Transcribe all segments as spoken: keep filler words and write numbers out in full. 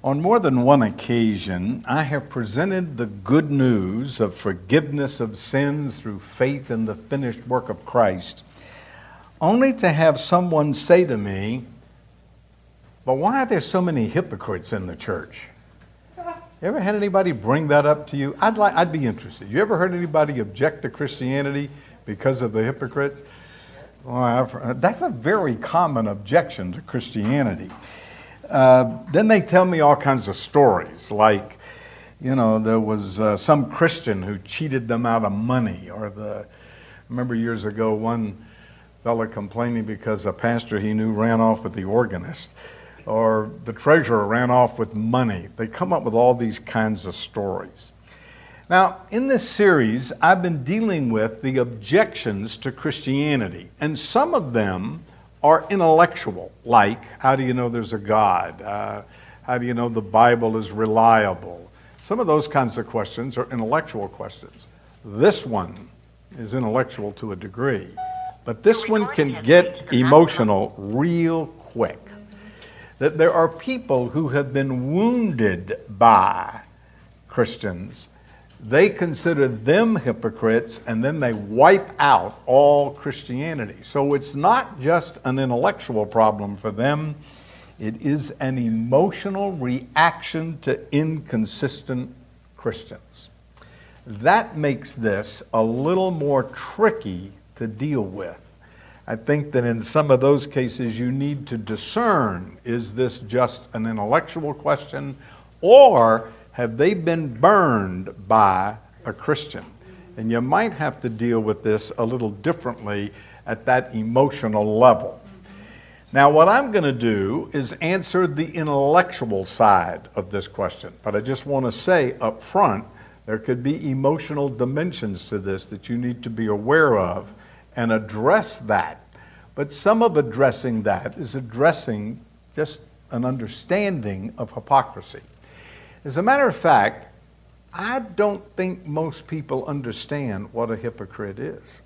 On more than one occasion, I have presented the good news of forgiveness of sins through faith in the finished work of Christ, only to have someone say to me, "But why are there so many hypocrites in the church?" You ever had anybody bring that up to you? I'd like, I'd be interested. You ever heard anybody object to Christianity because of the hypocrites? Well, I've, that's a very common objection to Christianity. Uh, then they tell me all kinds of stories, like, you know, there was uh, some Christian who cheated them out of money, or the, I remember years ago one fella complaining because a pastor he knew ran off with the organist, or the treasurer ran off with money. They come up with all these kinds of stories. Now, in this series, I've been dealing with the objections to Christianity, and some of them are intellectual, like, how do you know there's a God? Uh, how do you know the Bible is reliable? Some of those kinds of questions are intellectual questions. This one is intellectual to a degree, but this one can get emotional real quick. That there are people who have been wounded by Christians. They consider them hypocrites, and then they wipe out all Christianity. So it's not just an intellectual problem for them. It is an emotional reaction to inconsistent Christians. That makes this a little more tricky to deal with. I think that in some of those cases you need to discern, is this just an intellectual question, or have they been burned by a Christian? And you might have to deal with this a little differently at that emotional level. Now, what I'm going to do is answer the intellectual side of this question. But I just want to say up front, there could be emotional dimensions to this that you need to be aware of and address that. But some of addressing that is addressing just an understanding of hypocrisy. As a matter of fact, I don't think most people understand what a hypocrite is.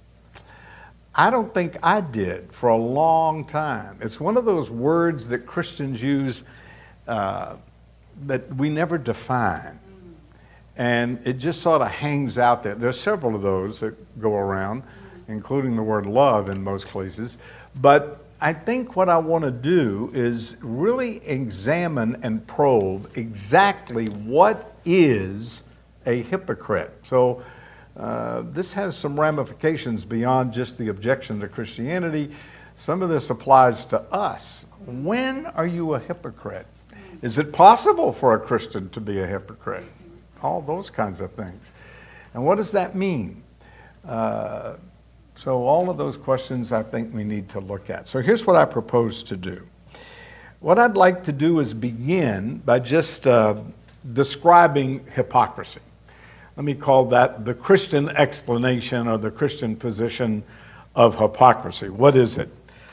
I don't think I did for a long time. It's one of those words that Christians use uh, that we never define. And it just sort of hangs out there. There's several of those that go around, including the word love in most places. But I think what I want to do is really examine and probe exactly what is a hypocrite. So uh, this has some ramifications beyond just the objection to Christianity. Some of this applies to us. When are you a hypocrite? Is it possible for a Christian to be a hypocrite? All those kinds of things. And what does that mean? Uh, So all of those questions I think we need to look at. So here's what I propose to do. What I'd like to do is begin by just uh, describing hypocrisy. Let me call that the Christian explanation or the Christian position of hypocrisy. What is it?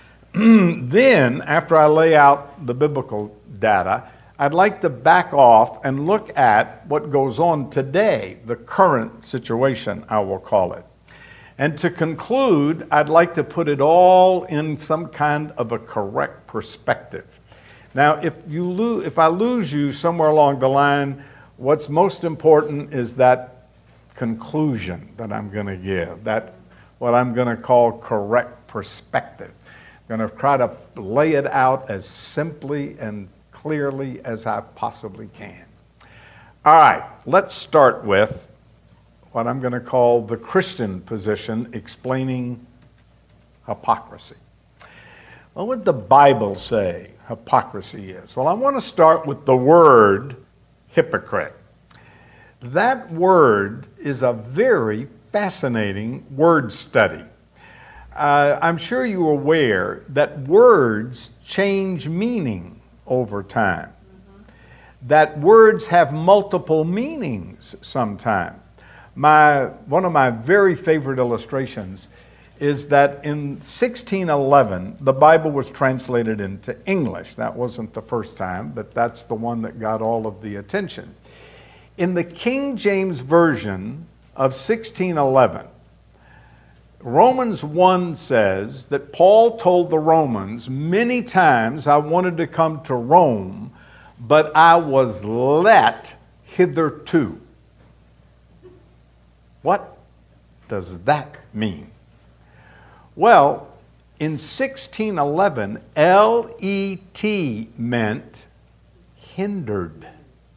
Then, after I lay out the biblical data, I'd like to back off and look at what goes on today, the current situation, I will call it. And to conclude, I'd like to put it all in some kind of a correct perspective. Now, if you lo- if I lose you somewhere along the line, what's most important is that conclusion that I'm going to give, that what I'm going to call correct perspective. I'm going to try to lay it out as simply and clearly as I possibly can. All right, let's start with what I'm going to call the Christian position explaining hypocrisy. What would the Bible say hypocrisy is? Well, I want to start with the word hypocrite. That word is a very fascinating word study. Uh, I'm sure you're aware that words change meaning over time. Mm-hmm. That words have multiple meanings sometimes. My, one of my very favorite illustrations is that in sixteen eleven, the Bible was translated into English. That wasn't the first time, but that's the one that got all of the attention. In the King James Version of sixteen eleven, Romans one says that Paul told the Romans many times, I wanted to come to Rome, but I was let hitherto. What does that mean? Well, in sixteen eleven, L E T meant hindered.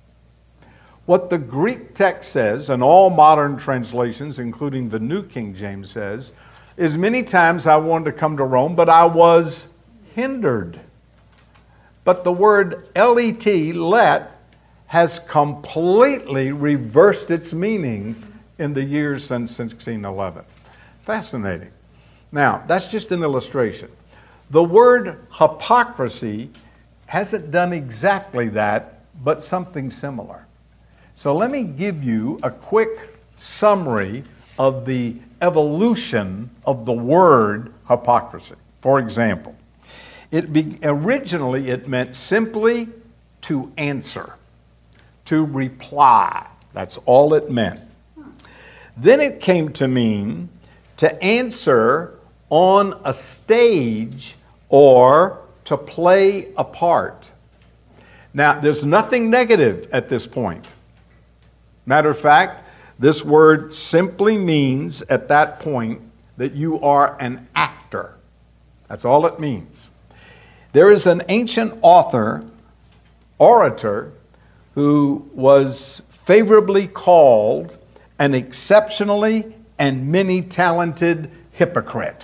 What the Greek text says, and all modern translations, including the New King James says, is many times I wanted to come to Rome, but I was hindered. But the word L E T, let, has completely reversed its meaning in the years since sixteen eleven. Fascinating. Now, that's just an illustration. The word hypocrisy hasn't done exactly that, but something similar. So let me give you a quick summary of the evolution of the word hypocrisy. For example, it be, originally it meant simply to answer, to reply. That's all it meant. Then it came to mean to answer on a stage or to play a part. Now, there's nothing negative at this point. Matter of fact, this word simply means at that point that you are an actor. That's all it means. There is an ancient author, orator, who was favorably called an exceptionally and many-talented hypocrite.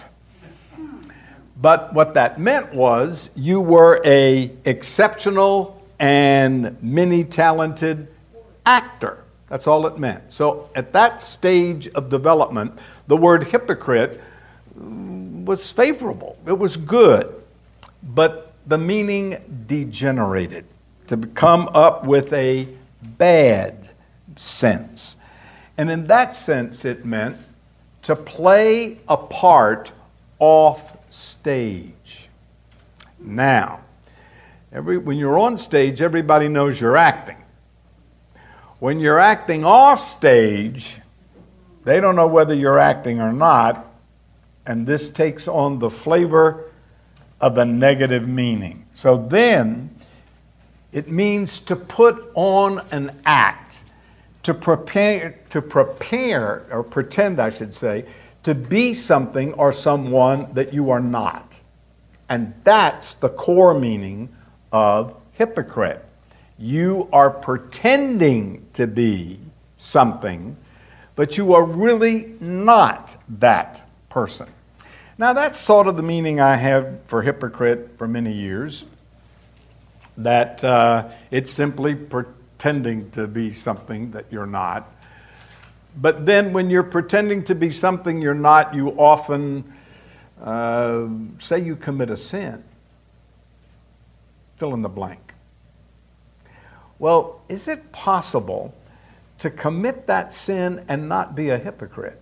But what that meant was you were a exceptional and many-talented actor. That's all it meant. So at that stage of development, the word hypocrite was favorable. It was good. But the meaning degenerated to come up with a bad sense. And in that sense, it meant to play a part off stage. Now, every, when you're on stage, everybody knows you're acting. When you're acting off stage, they don't know whether you're acting or not, and this takes on the flavor of a negative meaning. So then, it means to put on an act, to prepare, to prepare, or pretend, I should say, to be something or someone that you are not. And that's the core meaning of hypocrite. You are pretending to be something, but you are really not that person. Now, that's sort of the meaning I have for hypocrite for many years, that uh, it's simply pretending to be something that you're not. But then when you're pretending to be something you're not, you often uh, say you commit a sin. Fill in the blank. Well, is it possible to commit that sin and not be a hypocrite?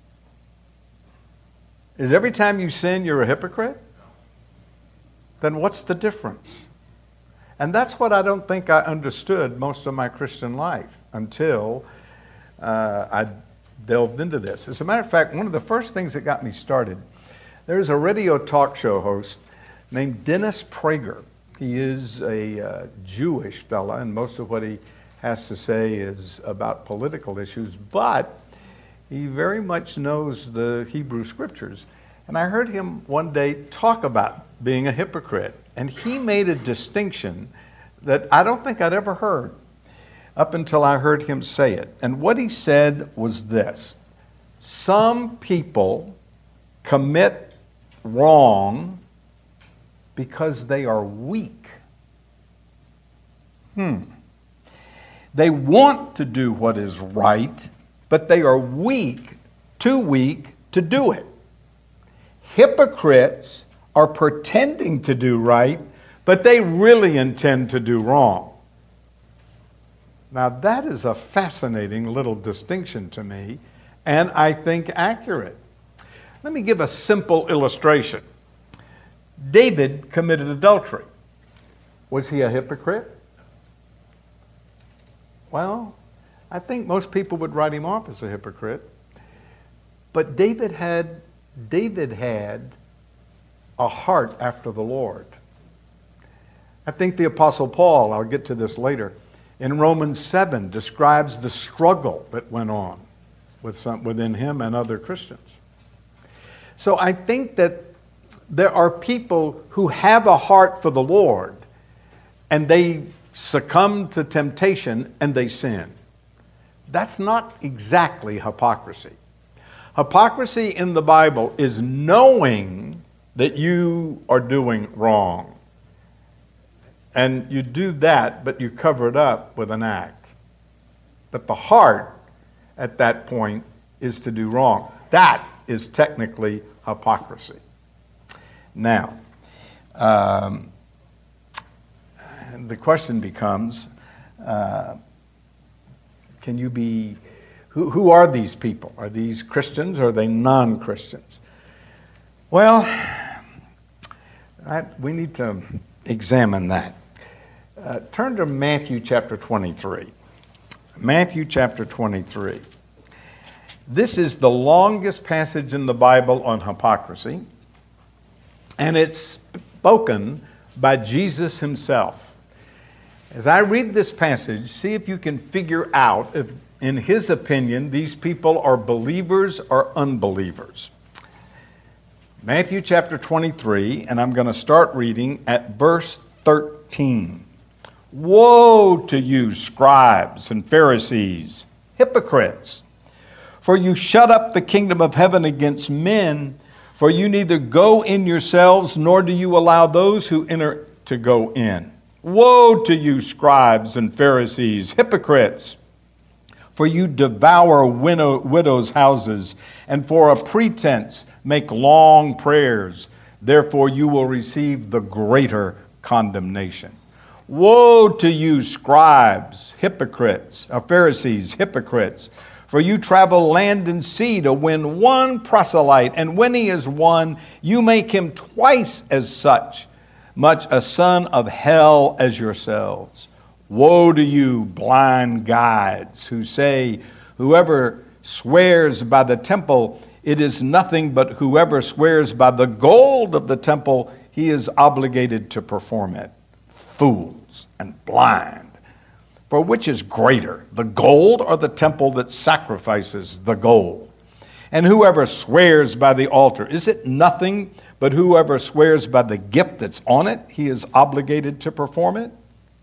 Is every time you sin, you're a hypocrite? Then what's the difference? And that's what I don't think I understood most of my Christian life until uh, I delved into this. As a matter of fact, one of the first things that got me started, there's a radio talk show host named Dennis Prager. He is a uh, Jewish fella, and most of what he has to say is about political issues, but he very much knows the Hebrew Scriptures. And I heard him one day talk about being a hypocrite, and he made a distinction that I don't think I'd ever heard up until I heard him say it. And what he said was this: some people commit wrong because they are weak. Hmm. They want to do what is right, but they are weak, too weak to do it. Hypocrites are pretending to do right, but they really intend to do wrong. Now that is a fascinating little distinction to me, and I think accurate. Let me give a simple illustration. David committed adultery. Was he a hypocrite? Well, I think most people would write him off as a hypocrite. But David had David had a heart after the Lord. I think the Apostle Paul, I'll get to this later, in Romans seven describes the struggle that went on with some, within him and other Christians. So I think that there are people who have a heart for the Lord and they succumb to temptation and they sin. That's not exactly hypocrisy. Hypocrisy in the Bible is knowing that you are doing wrong. And you do that, but you cover it up with an act. But the heart at that point is to do wrong. That is technically hypocrisy. Now, um, the question becomes, uh, can you be, who, who are these people? Are these Christians or are they non-Christians? Well, I, we need to examine that. Uh, turn to Matthew chapter twenty-three. Matthew chapter twenty-three. This is the longest passage in the Bible on hypocrisy, and it's spoken by Jesus himself. As I read this passage, see if you can figure out if, in his opinion, these people are believers or unbelievers. Matthew chapter twenty-three, and I'm going to start reading at verse thirteen. Woe to you, scribes and Pharisees, hypocrites! For you shut up the kingdom of heaven against men, for you neither go in yourselves, nor do you allow those who enter to go in. Woe to you, scribes and Pharisees, hypocrites! For you devour widow, widows' houses, and for a pretense make long prayers. Therefore you will receive the greater condemnation. Woe to you, scribes, hypocrites, or Pharisees, hypocrites! For you travel land and sea to win one proselyte, and when he is won, you make him twice as such, much a son of hell as yourselves. Woe to you, blind guides, who say, whoever swears by the temple, it is nothing, but whoever swears by the gold of the temple, he is obligated to perform it. Fools and blind. For which is greater, the gold or the temple that sacrifices the gold? And whoever swears by the altar, is it nothing, but whoever swears by the gift that's on it, he is obligated to perform it?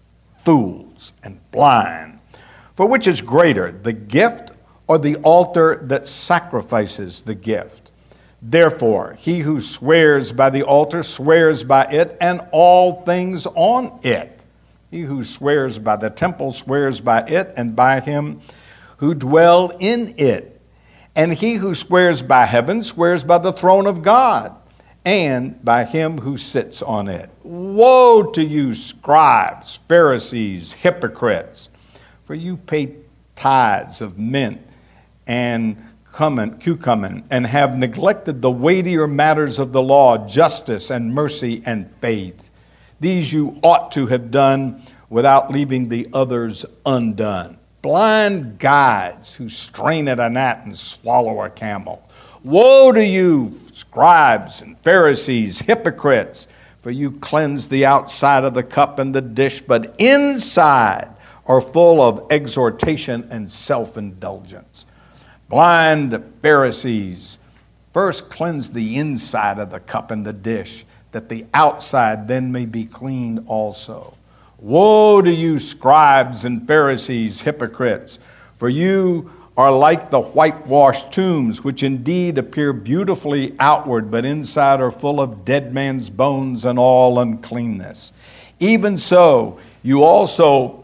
Fools and blind. For which is greater, the gift or the altar that sacrifices the gift? Therefore, he who swears by the altar swears by it and all things on it. He who swears by the temple swears by it and by him who dwell in it. And he who swears by heaven swears by the throne of God and by him who sits on it. Woe to you, scribes, Pharisees, hypocrites! For you pay tithes of mint and cumin, cucumin, and have neglected the weightier matters of the law, justice and mercy and faith. These you ought to have done without leaving the others undone. Blind guides who strain at a gnat and swallow a camel. Woe to you, scribes and Pharisees, hypocrites! For you cleanse the outside of the cup and the dish, but inside are full of exhortation and self-indulgence. Blind Pharisees, first cleanse the inside of the cup and the dish, that the outside then may be cleaned also. Woe to you, scribes and Pharisees, hypocrites! For you are like the whitewashed tombs, which indeed appear beautifully outward, but inside are full of dead man's bones and all uncleanness. Even so, you also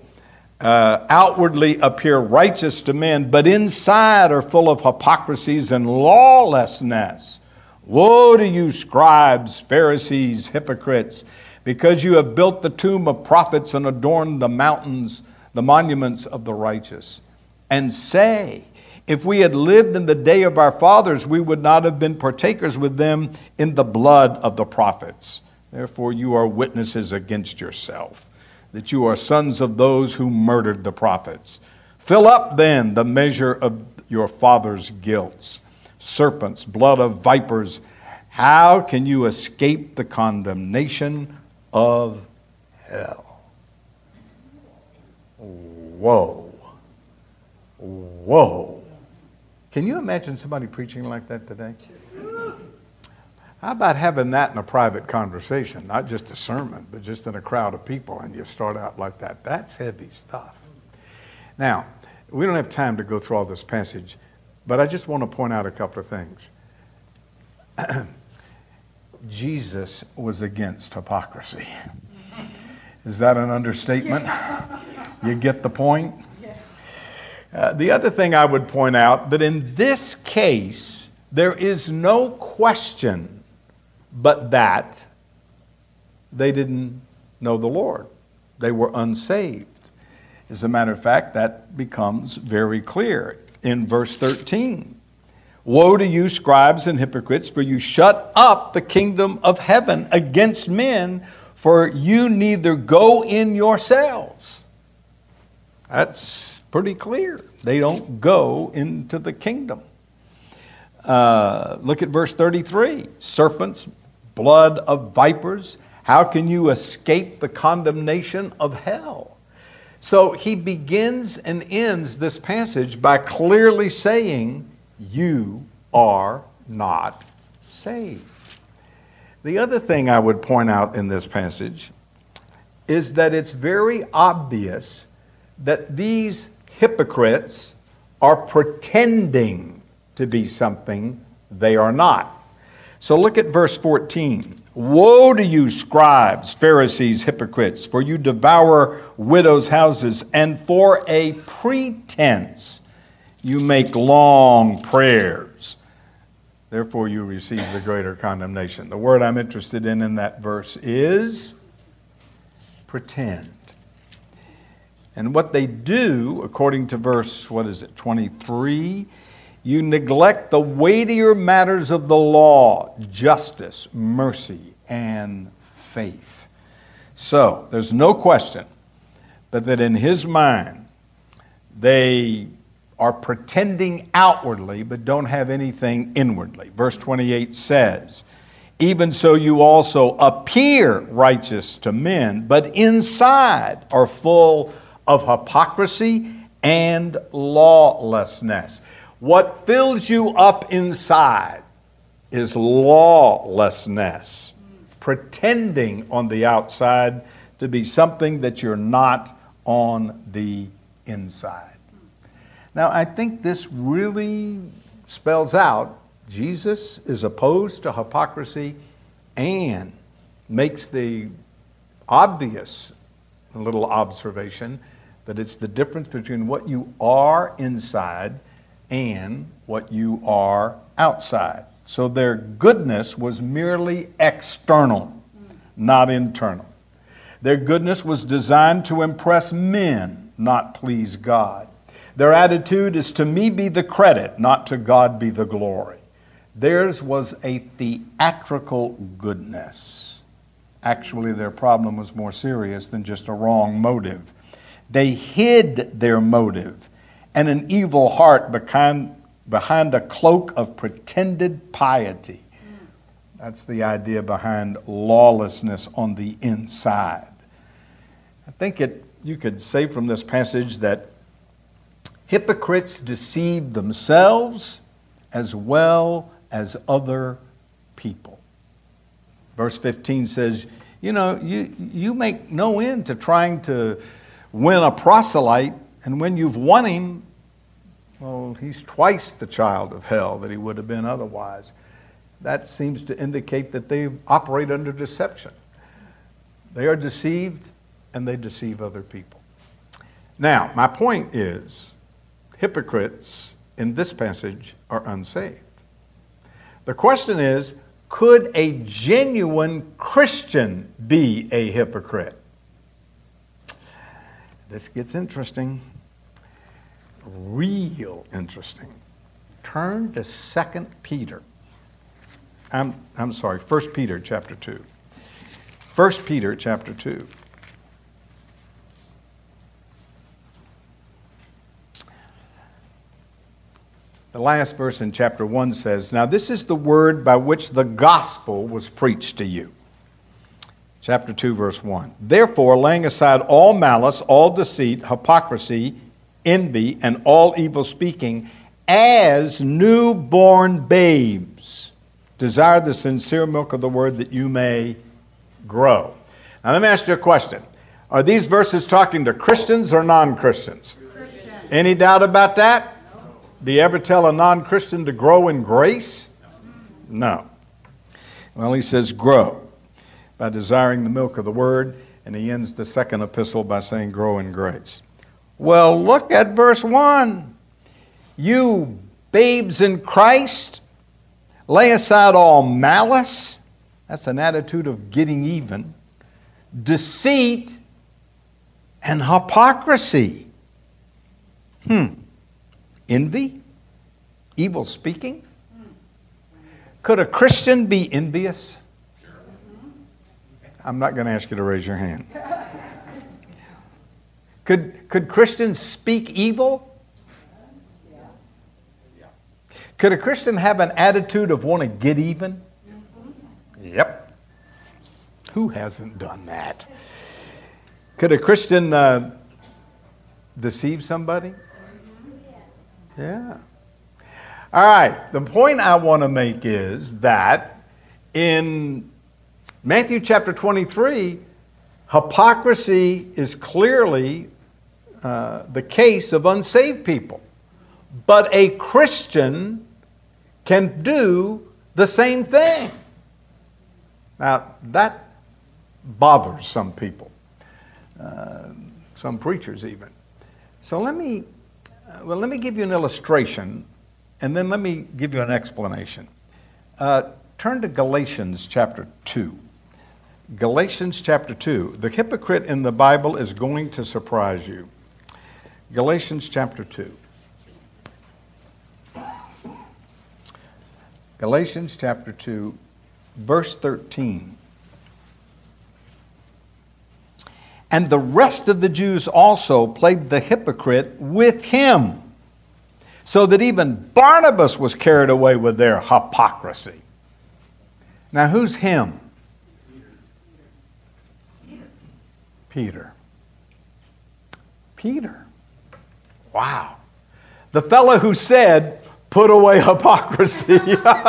Uh, outwardly appear righteous to men, but inside are full of hypocrisies and lawlessness. Woe to you, scribes, Pharisees, hypocrites, because you have built the tomb of prophets and adorned the mountains, the monuments of the righteous. And say, if we had lived in the day of our fathers, we would not have been partakers with them in the blood of the prophets. Therefore you are witnesses against yourself, that you are sons of those who murdered the prophets. Fill up then the measure of your father's guilt. Serpents, blood of vipers, how can you escape the condemnation of hell. Whoa. Whoa. Can you imagine somebody preaching like that today? How about having that in a private conversation, not just a sermon, but just in a crowd of people, and you start out like that? That's heavy stuff. Now, we don't have time to go through all this passage, but I just want to point out a couple of things. Jesus was against hypocrisy. Is that an understatement? You get the point? Uh, the other thing I would point out, that in this case, there is no question but that they didn't know the Lord. They were unsaved. As a matter of fact, that becomes very clear in verse thirteen. Woe to you, scribes and hypocrites, for you shut up the kingdom of heaven against men, for you neither go in yourselves. That's pretty clear. They don't go into the kingdom. Uh, look at verse thirty-three. Serpents, blood of vipers, how can you escape the condemnation of hell? So he begins and ends this passage by clearly saying, you are not saved. The other thing I would point out in this passage is that it's very obvious that these hypocrites are pretending to be something they are not. So look at verse fourteen. Woe to you, scribes, Pharisees, hypocrites, for you devour widows' houses, and for a pretense you make long prayers. Therefore you receive the greater condemnation. The word I'm interested in in that verse is pretend. And what they do, according to verse, what is it, twenty-three, you neglect the weightier matters of the law, justice, mercy, and faith. So, there's no question but that in his mind, they are pretending outwardly, but don't have anything inwardly. Verse twenty-eight says, even so you also appear righteous to men, but inside are full of hypocrisy and lawlessness. What fills you up inside is lawlessness, pretending on the outside to be something that you're not on the inside. Now, I think this really spells out Jesus is opposed to hypocrisy and makes the obvious little observation that it's the difference between what you are inside and what you are outside. So their goodness was merely external, not internal. Their goodness was designed to impress men, not please God. Their attitude is to me be the credit, not to God be the glory. Theirs was a theatrical goodness. Actually, their problem was more serious than just a wrong motive. They hid their motive and an evil heart behind, behind a cloak of pretended piety. That's the idea behind lawlessness on the inside. I think it. You could say from this passage that hypocrites deceive themselves as well as other people. Verse fifteen says, you know, you, you make no end to trying to win a proselyte, and when you've won him, well, he's twice the child of hell that he would have been otherwise. That seems to indicate that they operate under deception. They are deceived, and they deceive other people. Now, my point is, hypocrites in this passage are unsaved. The question is, could a genuine Christian be a hypocrite? This gets interesting, real interesting. Turn to Second Peter. I'm, I'm sorry, First Peter chapter two. First Peter chapter two. The last verse in chapter one says, now this is the word by which the gospel was preached to you. Chapter two, verse one. Therefore, laying aside all malice, all deceit, hypocrisy, envy, and all evil speaking, as newborn babes, desire the sincere milk of the word that you may grow. Now let me ask you a question. Are these verses talking to Christians or non-Christians? Christians. Any doubt about that? No. Do you ever tell a non-Christian to grow in grace? No. Well, he says grow by desiring the milk of the word, and he ends the second epistle by saying grow in grace. Well, look at verse one. You babes in Christ, lay aside all malice. That's an attitude of getting even. Deceit and hypocrisy. Hmm. Envy? Evil speaking? Could a Christian be envious? I'm not going to ask you to raise your hand. Could, could Christians speak evil? Could a Christian have an attitude of want to get even? Yep. Who hasn't done that? Could a Christian uh, deceive somebody? Yeah. All right. The point I want to make is that in Matthew chapter twenty-three, hypocrisy is clearly uh, the case of unsaved people. But a Christian can do the same thing. Now, that bothers some people, uh, some preachers even. So let me, uh, well, let me give you an illustration, and then let me give you an explanation. Uh, turn to Galatians chapter two. Galatians chapter two. The hypocrite in the Bible is going to surprise you. Galatians chapter two. Galatians chapter two, verse thirteen. And the rest of the Jews also played the hypocrite with him, so that even Barnabas was carried away with their hypocrisy. Now, who's him? Peter. Peter. Wow. The fellow who said, put away hypocrisy.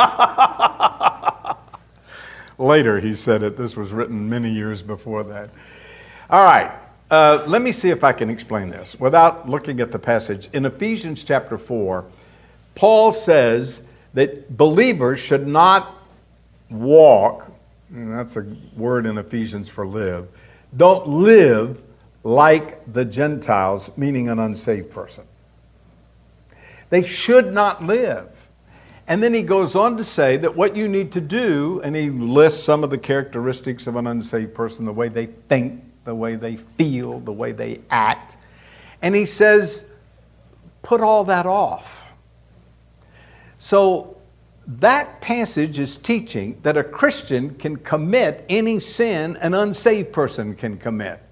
Later he said it. This was written many years before that. All right. Uh, let me see if I can explain this without looking at the passage. In Ephesians chapter four, Paul says that believers should not walk, and that's a word in Ephesians for live, don't live like the Gentiles, meaning an unsaved person. They should not live. And then he goes on to say that what you need to do, and he lists some of the characteristics of an unsaved person, the way they think, the way they feel, the way they act. And he says, put all that off. So that passage is teaching that a Christian can commit any sin an unsaved person can commit.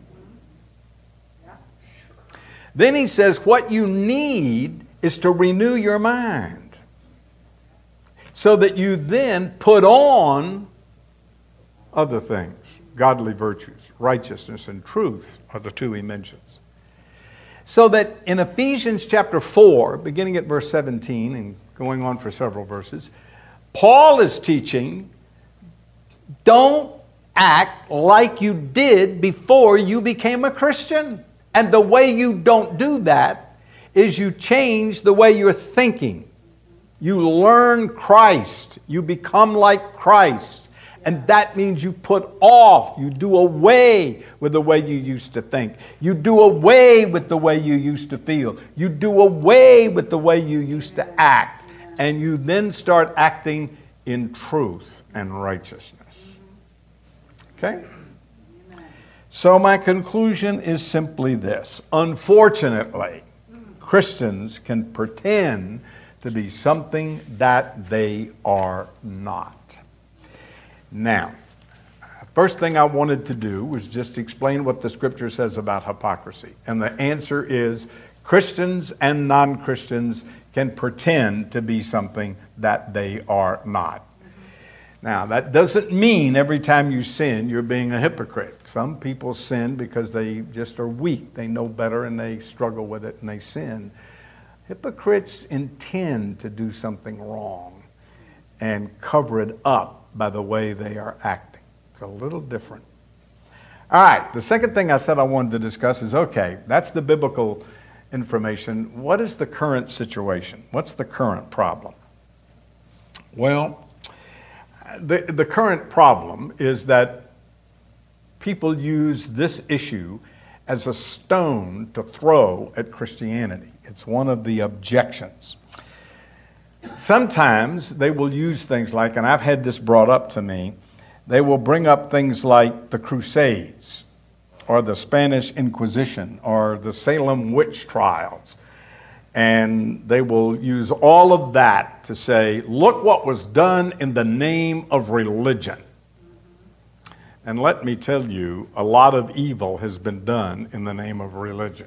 Then he says what you need is to renew your mind so that you then put on other things, godly virtues, righteousness, and truth are the two he mentions. So that in Ephesians chapter four, beginning at verse seventeen and going on for several verses, Paul is teaching, don't act like you did before you became a Christian. And the way you don't do that is you change the way you're thinking. You learn Christ. You become like Christ. And that means you put off, you do away with the way you used to think. You do away with the way you used to feel. You do away with the way you used to act. And you then start acting in truth and righteousness. Okay? So my conclusion is simply this. Unfortunately, Christians can pretend to be something that they are not. Now, first thing I wanted to do was just explain what the Scripture says about hypocrisy. And the answer is Christians and non-Christians can pretend to be something that they are not. Now, that doesn't mean every time you sin, you're being a hypocrite. Some people sin because they just are weak. They know better and they struggle with it and they sin. Hypocrites intend to do something wrong and cover it up by the way they are acting. It's a little different. All right, the second thing I said I wanted to discuss is, okay, that's the biblical information. What is the current situation? What's the current problem? Well, The, the current problem is that people use this issue as a stone to throw at Christianity. It's one of the objections. Sometimes they will use things like, and I've had this brought up to me, they will bring up things like the Crusades or the Spanish Inquisition or the Salem witch trials. And they will use all of that to say, look what was done in the name of religion. And let me tell you, a lot of evil has been done in the name of religion.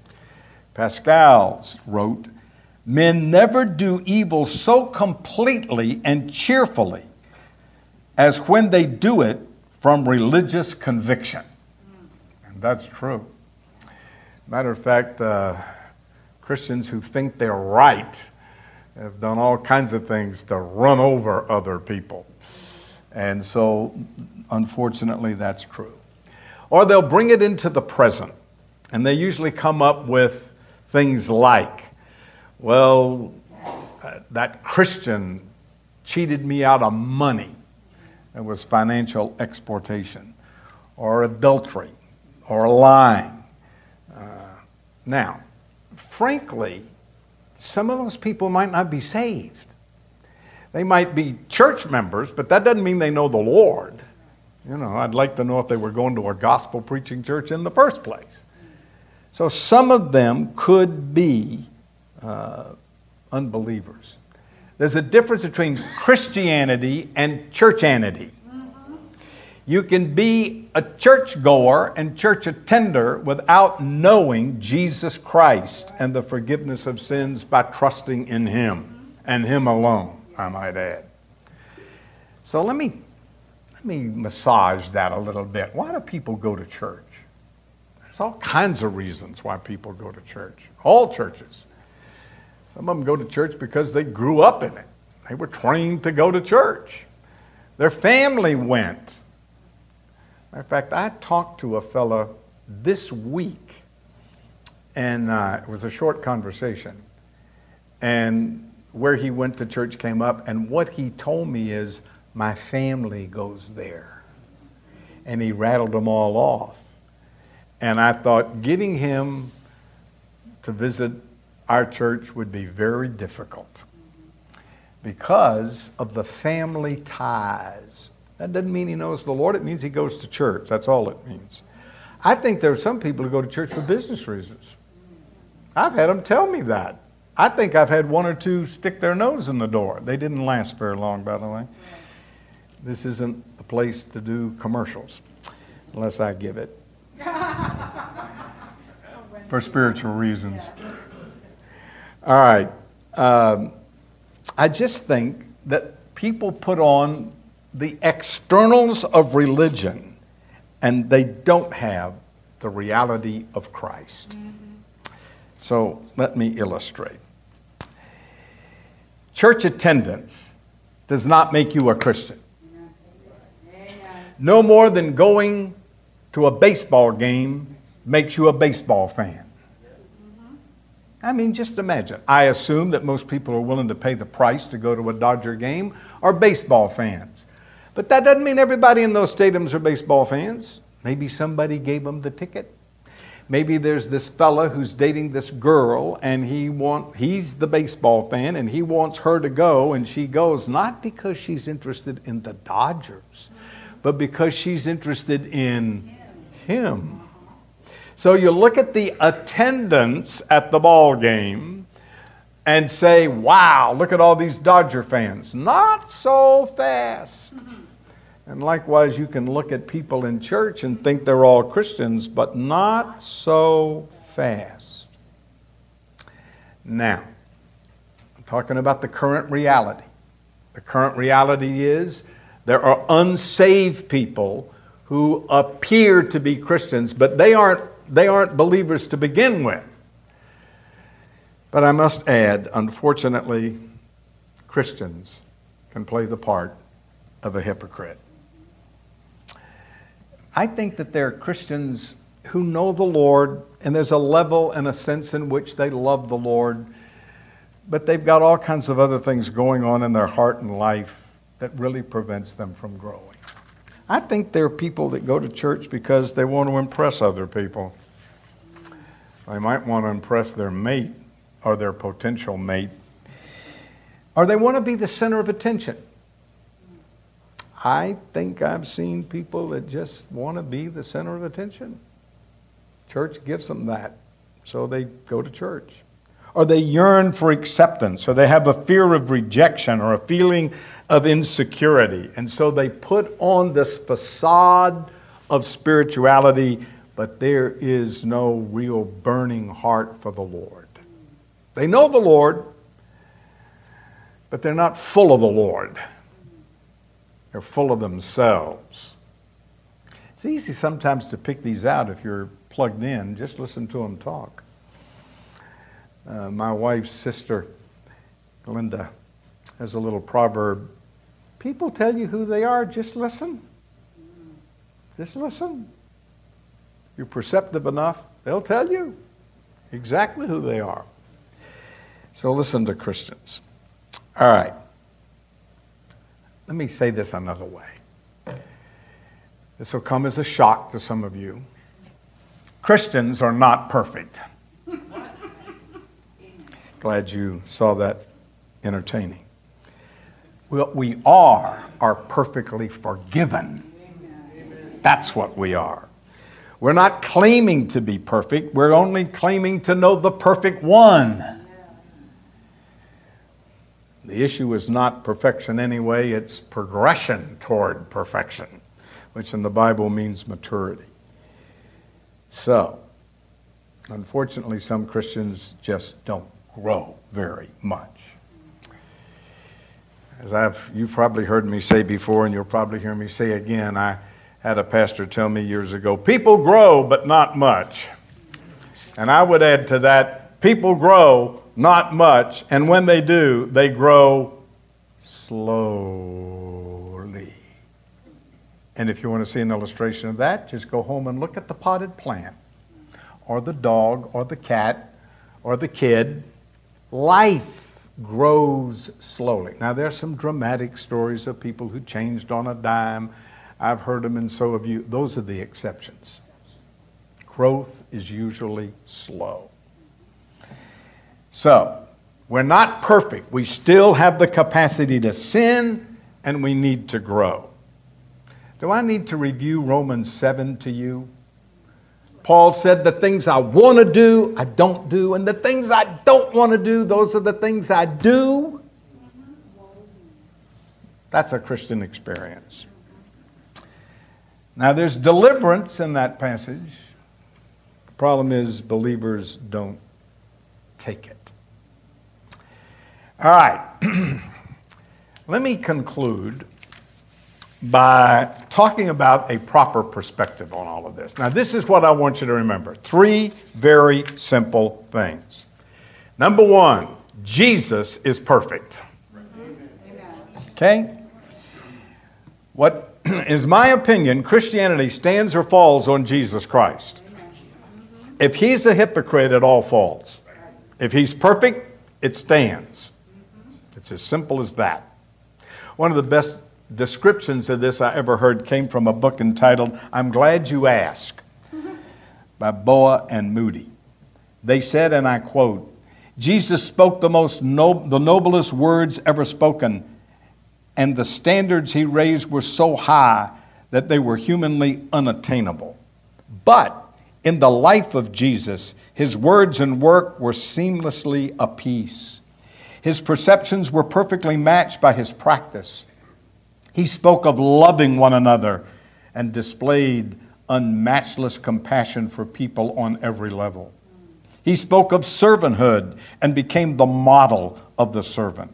Pascal wrote, men never do evil so completely and cheerfully as when they do it from religious conviction. And that's true. Matter of fact, uh, Christians who think they're right have done all kinds of things to run over other people. And so, unfortunately, that's true. Or they'll bring it into the present, and they usually come up with things like, well, uh, that Christian cheated me out of money. It was financial exploitation, or adultery, or lying. Uh, now, frankly, some of those people might not be saved. They might be church members, but that doesn't mean they know the Lord. You know, I'd like to know if they were going to a gospel preaching church in the first place. So some of them could be uh, unbelievers. There's a difference between Christianity and churchanity. You can be a churchgoer and church attender without knowing Jesus Christ and the forgiveness of sins by trusting in Him and Him alone, I might add. So let me let me massage that a little bit. Why do people go to church? There's all kinds of reasons why people go to church. All churches. Some of them go to church because they grew up in it. They were trained to go to church. Their family went. Matter of fact, I talked to a fella this week, and uh, it was a short conversation, and where he went to church came up, and what he told me is, my family goes there. And he rattled them all off. And I thought getting him to visit our church would be very difficult because of the family ties. That doesn't mean he knows the Lord. It means he goes to church. That's all it means. I think there are some people who go to church for business reasons. I've had them tell me that. I think I've had one or two stick their nose in the door. They didn't last very long, by the way. This isn't the place to do commercials, unless I give it. For spiritual reasons. All right. Um, I just think that people put on the externals of religion, and they don't have the reality of Christ. Mm-hmm. So let me illustrate. Church attendance does not make you a Christian. No more than going to a baseball game makes you a baseball fan. Mm-hmm. I mean, just imagine. I assume that most people are willing to pay the price to go to a Dodger game are baseball fans. But that doesn't mean everybody in those stadiums are baseball fans. Maybe somebody gave them the ticket. Maybe there's this fella who's dating this girl, and he want he's the baseball fan, and he wants her to go, and she goes not because she's interested in the Dodgers, but because she's interested in him. So you look at the attendance at the ball game and say, wow, look at all these Dodger fans. Not so fast. And likewise, you can look at people in church and think they're all Christians, but not so fast. Now, I'm talking about the current reality. The current reality is There are unsaved people who appear to be Christians, but they aren't, they aren't believers to begin with. But I must add, unfortunately, Christians can play the part of a hypocrite. I think that there are Christians who know the Lord, and there's a level and a sense in which they love the Lord, but they've got all kinds of other things going on in their heart and life that really prevents them from growing. I think there are people that go to church because they want to impress other people. They might want to impress their mate or their potential mate, or they want to be the center of attention. I think I've seen people that just want to be the center of attention. Church gives them that, so they go to church. Or they yearn for acceptance, or they have a fear of rejection or a feeling of insecurity. And so they put on this facade of spirituality, but there is no real burning heart for the Lord. They know the Lord, but they're not full of the Lord. They're full of themselves. It's easy sometimes to pick these out if you're plugged in. Just listen to them talk. Uh, my wife's sister, Linda, has a little proverb. People tell you who they are, just listen. Just listen. If you're perceptive enough, they'll tell you exactly who they are. So listen to Christians. All right. Let me say this another way. This will come as a shock to some of you. Christians are not perfect. Glad you saw that entertaining. What we are, are perfectly forgiven. That's what we are. We're not claiming to be perfect. We're only claiming to know the perfect one. The issue is not perfection anyway, it's progression toward perfection, which in the Bible means maturity. So, unfortunately, some Christians just don't grow very much. As I've, you've probably heard me say before, and you'll probably hear me say again, I had a pastor tell me years ago, people grow, but not much. And I would add to that, people grow, not much, and when they do, they grow slowly. And if you want to see an illustration of that, just go home and look at the potted plant, or the dog, or the cat, or the kid. Life grows slowly. Now, there are some dramatic stories of people who changed on a dime. I've heard them, and so have you. Those are the exceptions. Growth is usually slow. So, we're not perfect. We still have the capacity to sin, and we need to grow. Do I need to review Romans seven to you? Paul said, the things I want to do, I don't do, and the things I don't want to do, those are the things I do. That's a Christian experience. Now, there's deliverance in that passage. The problem is believers don't take it. All right. Let me conclude by talking about a proper perspective on all of this. Now, this is what I want you to remember. Three very simple things. Number one, Jesus is perfect. Okay? What is my opinion, Christianity stands or falls on Jesus Christ. If he's a hypocrite, it all falls. If he's perfect, it stands. It's as simple as that. One of the best descriptions of this I ever heard came from a book entitled I'm Glad You Asked by Boa and Moody. They said, and I quote, Jesus spoke the most no- the noblest words ever spoken, and the standards he raised were so high that they were humanly unattainable. But in the life of Jesus, his words and work were seamlessly a piece. His perceptions were perfectly matched by his practice. He spoke of loving one another and displayed unmatchless compassion for people on every level. He spoke of servanthood and became the model of the servant.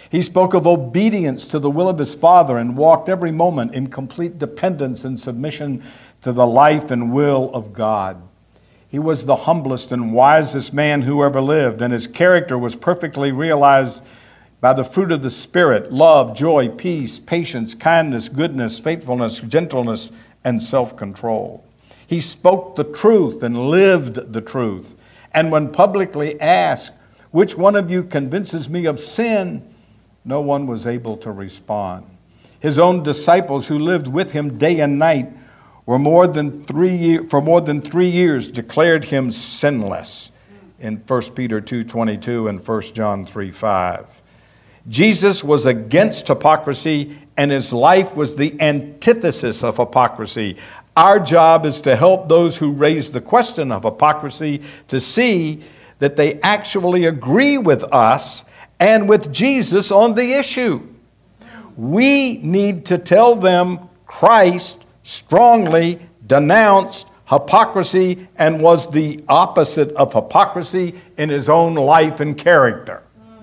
He spoke of obedience to the will of his Father and walked every moment in complete dependence and submission to the life and will of God. He was the humblest and wisest man who ever lived, and his character was perfectly realized by the fruit of the Spirit: love, joy, peace, patience, kindness, goodness, faithfulness, gentleness, and self-control. He spoke the truth and lived the truth. And when publicly asked, "Which one of you convinces me of sin?" no one was able to respond. His own disciples who lived with him day and night were more than three year, for more than three years declared him sinless in First Peter two twenty-two and First John three five. Jesus was against hypocrisy, and his life was the antithesis of hypocrisy. Our job is to help those who raise the question of hypocrisy to see that they actually agree with us and with Jesus on the issue. We need to tell them Christ strongly denounced hypocrisy and was the opposite of hypocrisy in his own life and character.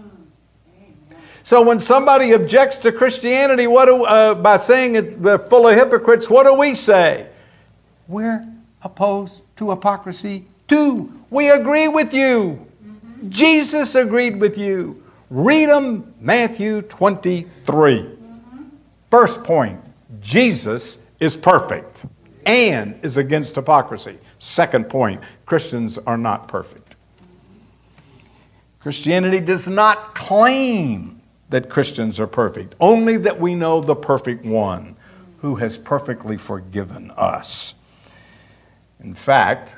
So when somebody objects to Christianity, what do, uh, by saying it's full of hypocrites, what do we say? We're opposed to hypocrisy too. We agree with you. Mm-hmm. Jesus agreed with you. Read them, Matthew twenty-three. Mm-hmm. First point, Jesus is perfect and is against hypocrisy. Second point, Christians are not perfect. Christianity does not claim that Christians are perfect, only that we know the perfect one who has perfectly forgiven us. In fact,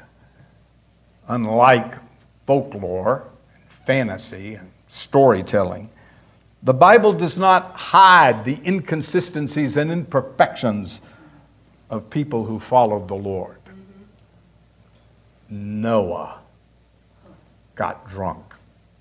unlike folklore, fantasy, and storytelling, the Bible does not hide the inconsistencies and imperfections of people who followed the Lord. Mm-hmm. Noah got drunk.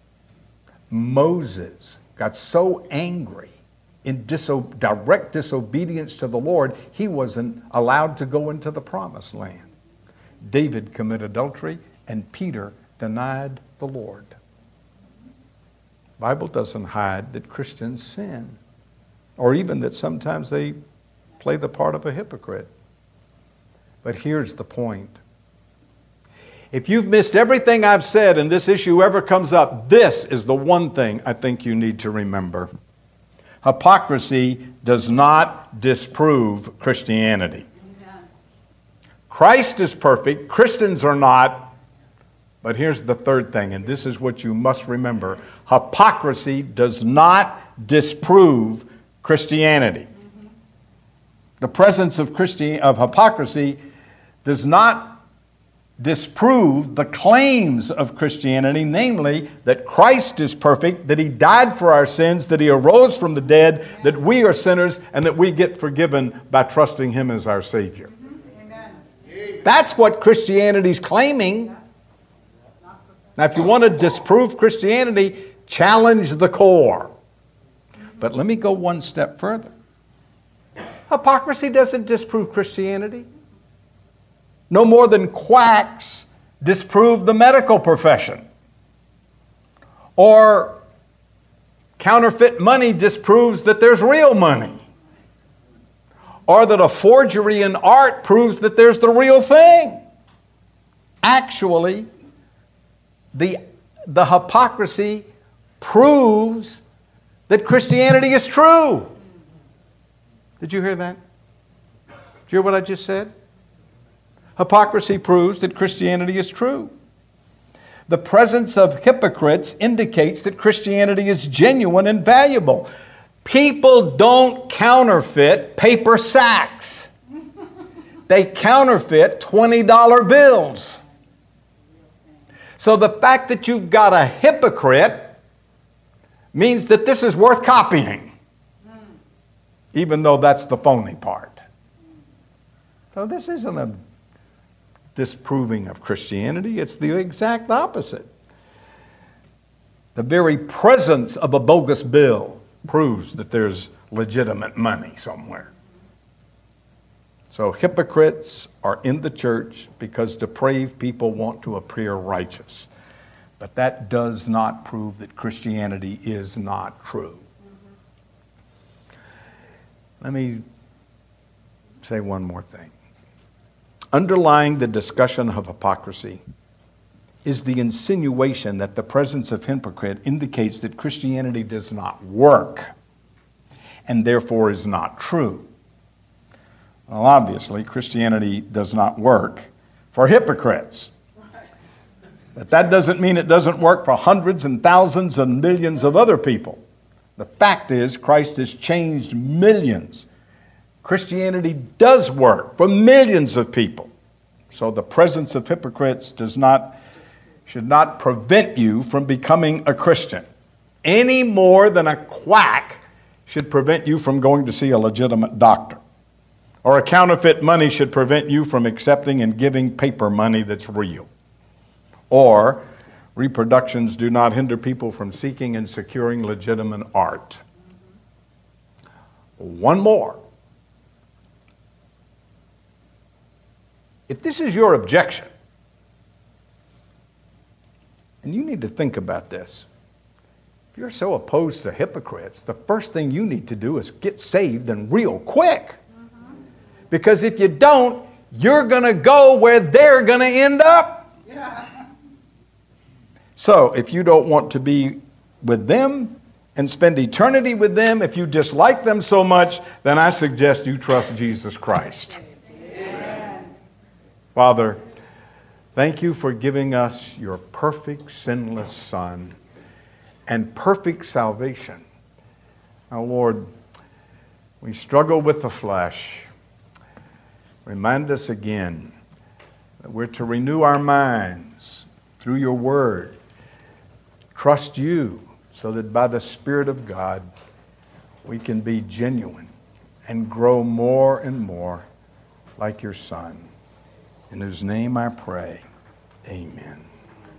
Moses got so angry in diso- direct disobedience to the Lord, he wasn't allowed to go into the promised land. David committed adultery, and Peter denied the Lord. The Bible doesn't hide that Christians sin, or even that sometimes they play the part of a hypocrite. But here's the point. If you've missed everything I've said and this issue ever comes up, this is the one thing I think you need to remember. Hypocrisy does not disprove Christianity. Amen. Christ is perfect, Christians are not. But here's the third thing, and this is what you must remember. Hypocrisy does not disprove Christianity. Mm-hmm. The presence of Christi- of hypocrisy does not disprove the claims of Christianity, namely that Christ is perfect, that he died for our sins, that he arose from the dead, that we are sinners, and that we get forgiven by trusting him as our Savior. Amen. That's what Christianity's claiming. Now, if you want to disprove Christianity, challenge the core. But let me go one step further. Hypocrisy doesn't disprove Christianity. No more than quacks disprove the medical profession. Or counterfeit money disproves that there's real money. Or that a forgery in art proves that there's the real thing. Actually, the, the hypocrisy proves that Christianity is true. Did you hear that? Did you hear what I just said? Hypocrisy proves that Christianity is true. The presence of hypocrites indicates that Christianity is genuine and valuable. People don't counterfeit paper sacks. They counterfeit twenty dollar bills. So the fact that you've got a hypocrite means that this is worth copying, even though that's the phony part. So this isn't a disproving of Christianity, it's the exact opposite. The very presence of a bogus bill proves that there's legitimate money somewhere. So hypocrites are in the church because depraved people want to appear righteous. But that does not prove that Christianity is not true. Let me say one more thing. Underlying the discussion of hypocrisy is the insinuation that the presence of hypocrite indicates that Christianity does not work and therefore is not true. Well, obviously, Christianity does not work for hypocrites. But that doesn't mean it doesn't work for hundreds and thousands and millions of other people. The fact is, Christ has changed millions. Christianity does work for millions of people. So the presence of hypocrites does not, should not prevent you from becoming a Christian, any more than a quack should prevent you from going to see a legitimate doctor, or a counterfeit money should prevent you from accepting and giving paper money that's real, or reproductions do not hinder people from seeking and securing legitimate art. One more. If this is your objection, and you need to think about this, if you're so opposed to hypocrites, the first thing you need to do is get saved and real quick. Mm-hmm. Because if you don't, you're going to go where they're going to end up. Yeah. So if you don't want to be with them and spend eternity with them, if you dislike them so much, then I suggest you trust Jesus Christ. Amen. Father, thank you for giving us your perfect, sinless Son and perfect salvation. Now, Lord, we struggle with the flesh. Remind us again that we're to renew our minds through your word. Trust you so that by the Spirit of God we can be genuine and grow more and more like your Son. In whose name I pray, amen.